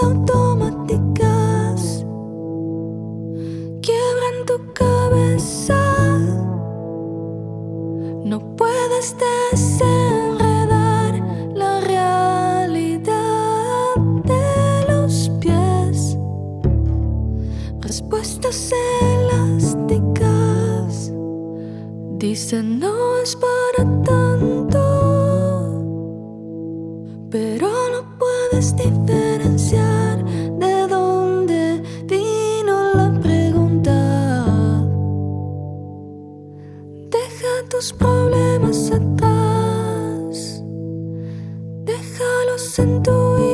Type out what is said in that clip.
automáticas quiebran tu cabeza. No puedes desenredar la realidad de los pies. Respuestas elásticas dicen no es para tanto, pero no puedes diferenciar de dónde vino la pregunta. Deja tus problemas atrás, déjalos en tu vida.